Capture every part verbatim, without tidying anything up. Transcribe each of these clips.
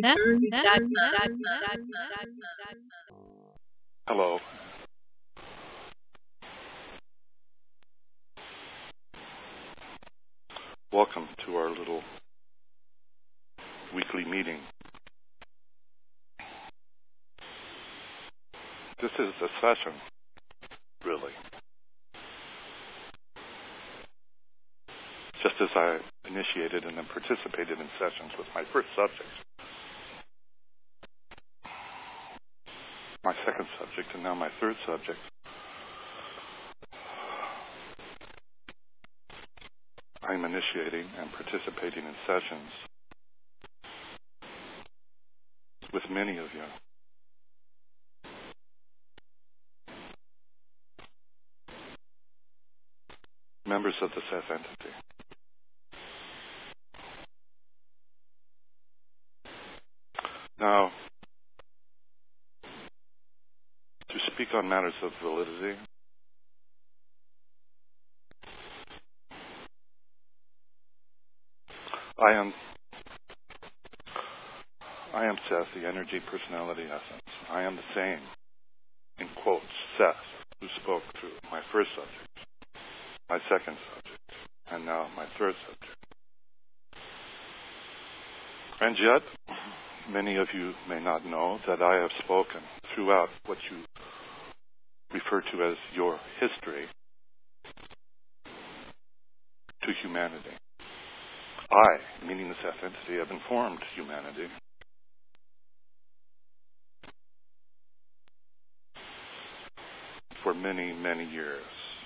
Hello. Welcome to our little weekly meeting. This is a session, really. Just as I initiated and then participated in sessions with my first subject, my second subject, and now my third subject, I'm initiating and participating in sessions with many of you. Members of the Seth entity. Now, to speak on matters of validity, I am I am Seth, the energy personality essence. I am the same, in quotes, Seth, who spoke to my first subject, my second subject, and now my third subject. And yet, many of you may not know that I have spoken throughout what you refer to as your history to humanity. I, meaning the Seth entity, have informed humanity for many, many years.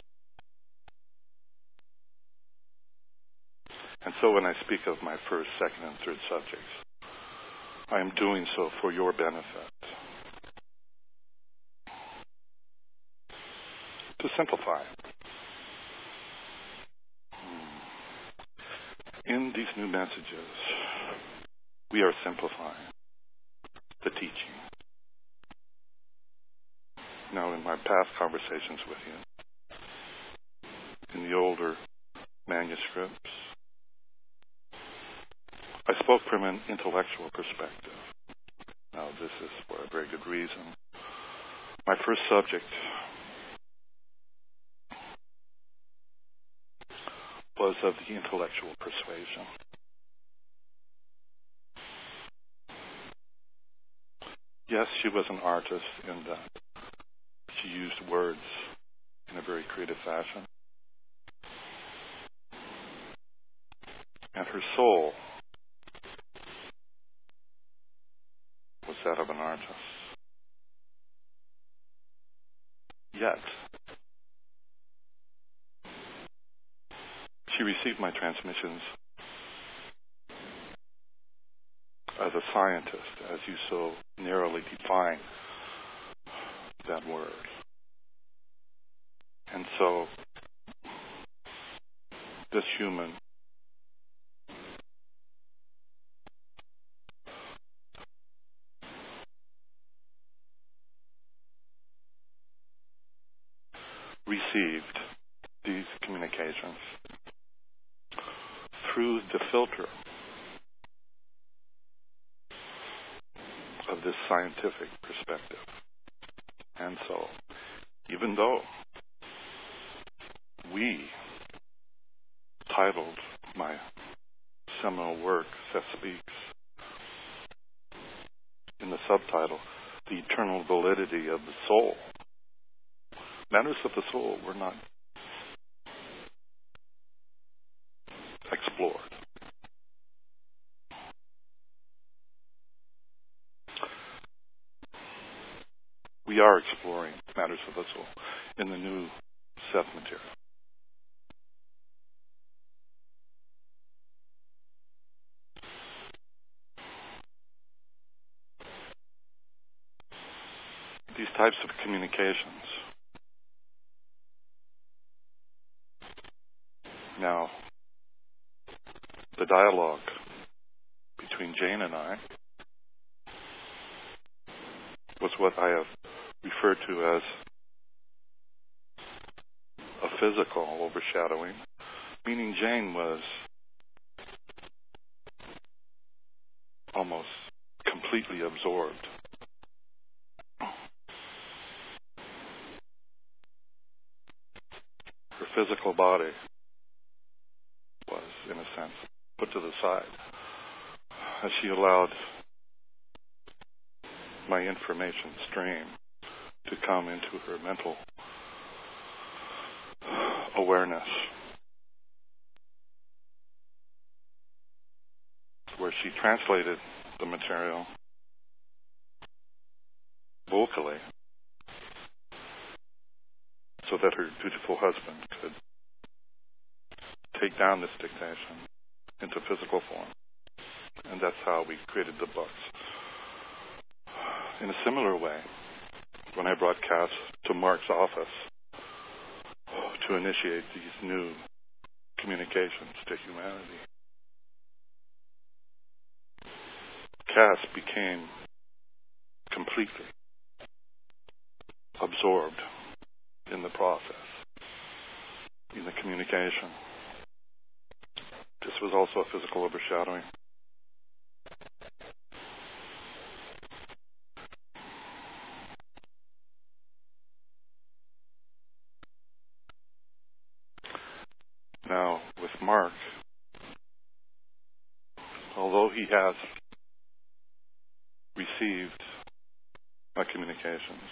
And so when I speak of my first, second, and third subjects, I am doing so for your benefit. To simplify, in these new messages, we are simplifying the teaching. Now, in my past conversations with you, in the older manuscripts, I spoke from an intellectual perspective. Now, this is for a very good reason. My first subject was of the intellectual persuasion. Yes, she was an artist in that she used words in a very creative fashion. And her soul was that of an artist. Yet, she received my transmissions as a scientist, as you so narrowly define that word. And so, this human received these communications through the filter of this scientific perspective. And so, even though we titled my seminal work, Seth Speaks, in the subtitle, The Eternal Validity of the Soul, matters of the soul were not explored. We are exploring matters of the soul in the new Seth material. These types of communications. Now, the dialogue between Jane and I was what I have referred to as a physical overshadowing, meaning Jane was almost completely absorbed. Her physical body was, in a sense, put to the side as she allowed my information stream to come into her mental awareness, where she translated the material vocally so that her dutiful husband could take down this dictation into physical form. And that's how we created the books. In a similar way, when I brought Cass to Mark's office to initiate these new communications to humanity, Cass became completely absorbed in the process, in the communication. This was also a physical overshadowing. Now, with Mark, although he has received my communications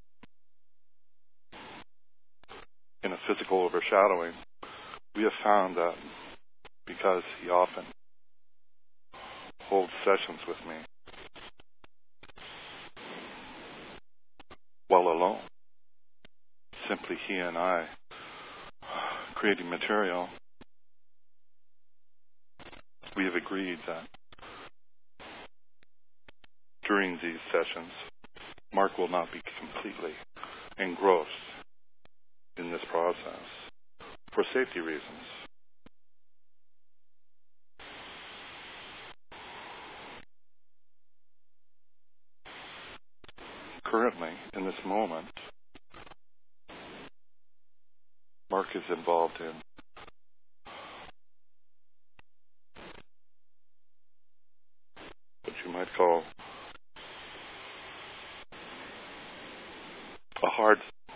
in a physical overshadowing, we have found that because he often holds sessions with me while alone, simply he and I creating material, we have agreed that during these sessions, Mark will not be completely engrossed in this process for safety reasons. Currently, in this moment, Mark is involved in what you might call a hard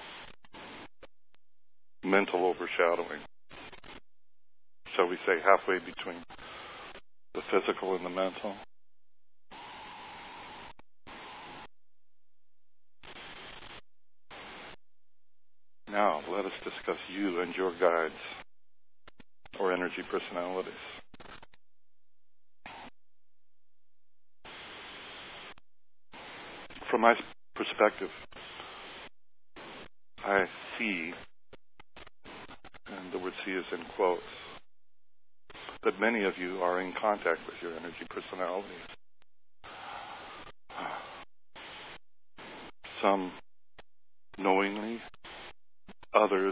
mental overshadowing. Shall we say halfway between the physical and the mental? Now, let us discuss you and your guides or energy personalities. From my perspective, I see, and the word see is in quotes, that many of you are in contact with your energy personalities. Some knowingly, others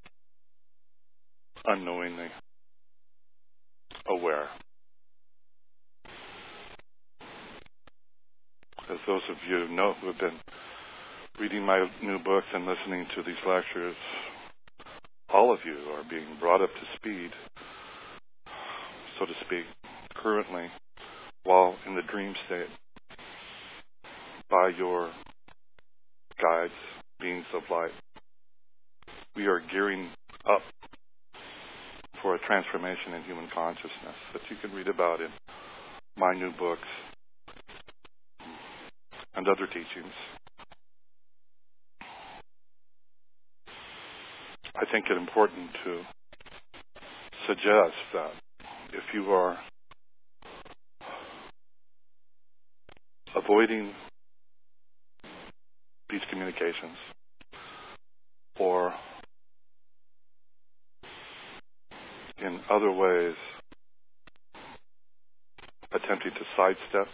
unknowingly aware. As those of you know who have been reading my new books and listening to these lectures, all of you are being brought up to speed, so to speak, currently, while in the dream state, by your guides, beings of light. We are gearing up for a transformation in human consciousness that you can read about in my new books and other teachings. I think it important to suggest that if you are avoiding these communications or in other ways attempting to sidestep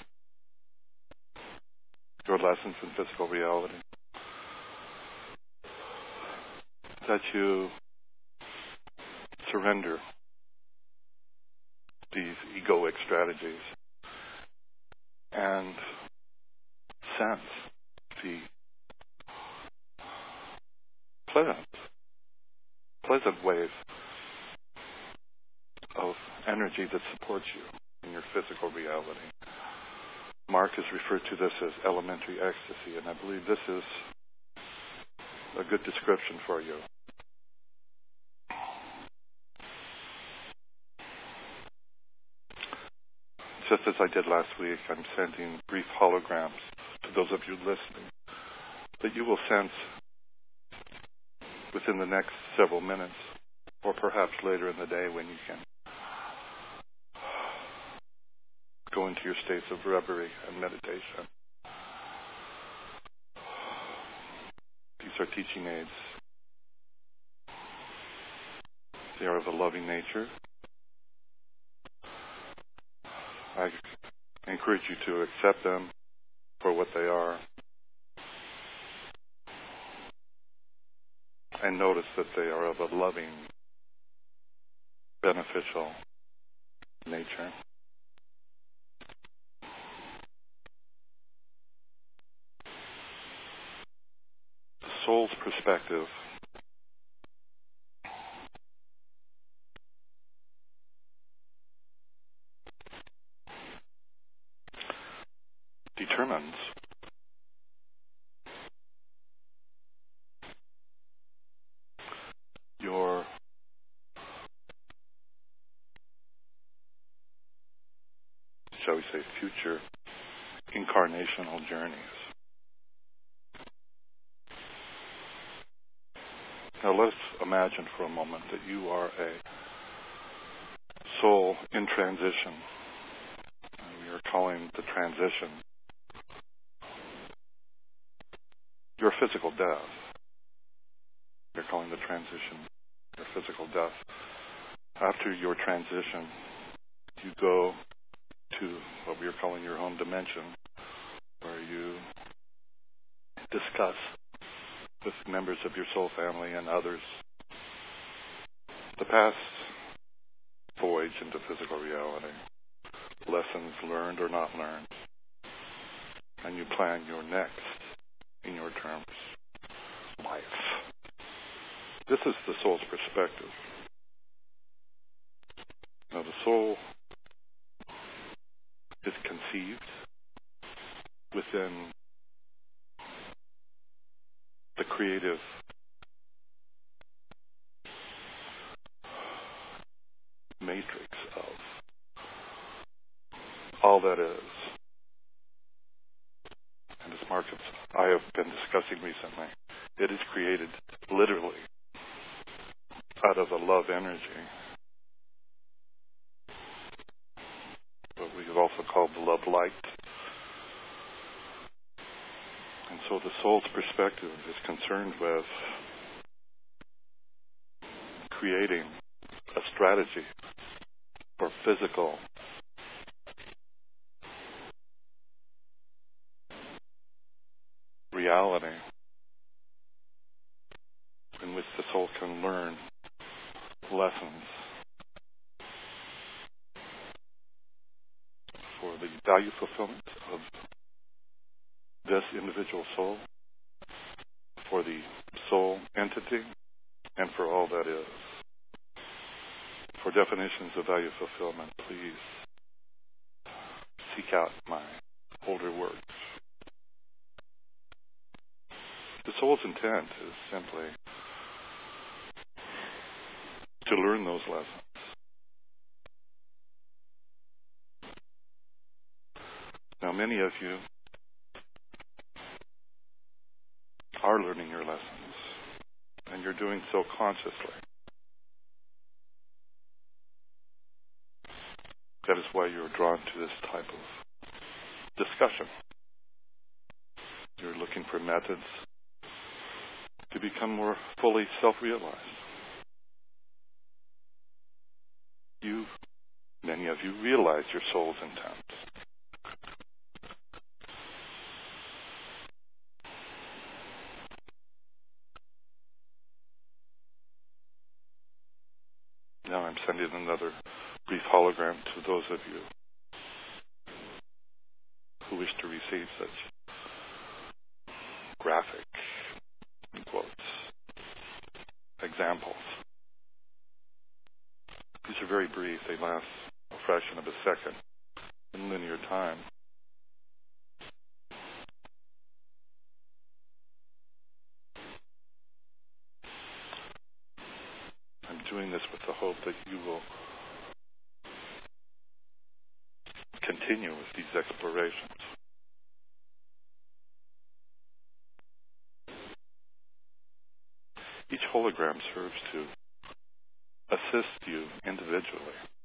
your lessons in physical reality, that you surrender these egoic strategies and sense the pleasant, pleasant wave of energy that supports you in your physical reality. Mark Mark has referred to this as elementary ecstasy, and I believe this is a good description for you. Just as I did last week, I'm sending brief holograms to those of you listening that you will sense within the next several minutes, or perhaps later in the day when you can go into your states of reverie and meditation. These are teaching aids. They are of a loving nature. I encourage you to accept them for what they are and notice that they are of a loving, beneficial nature. The soul's perspective determines your shall we say future incarnational journeys. Now let's imagine for a moment that you are a soul in transition. And we are calling the transition your physical death. You're calling the transition your physical death. After your transition, you go to what we are calling your home dimension, where you discuss with members of your soul family and others the past voyage into physical reality, lessons learned or not learned, and you plan your next, in your terms, life. This is the soul's perspective. Now the soul is conceived within the creative matrix of all that is. And as Mark and I have been discussing recently, it is created literally out of a love energy, what we have also called the love light. And so the soul's perspective is concerned with creating a strategy for physical reality in which the soul can learn lessons for the value fulfillment of this individual soul, for the soul entity, and for all that is. For definitions of value fulfillment, please seek out my older works. The soul's intent is simply to learn those lessons. Now, many of you are learning your lessons, and you're doing so consciously. That is why you're drawn to this type of discussion. You're looking for methods to become more fully self-realized. You, many of you, realize your soul's intent. Now I'm sending another brief hologram to those of you who wish to receive such graphic, in quotes, examples. These are very brief. They last a fraction of a second in linear time. doing this with the hope that you will continue with these explorations. Each hologram serves to assist you individually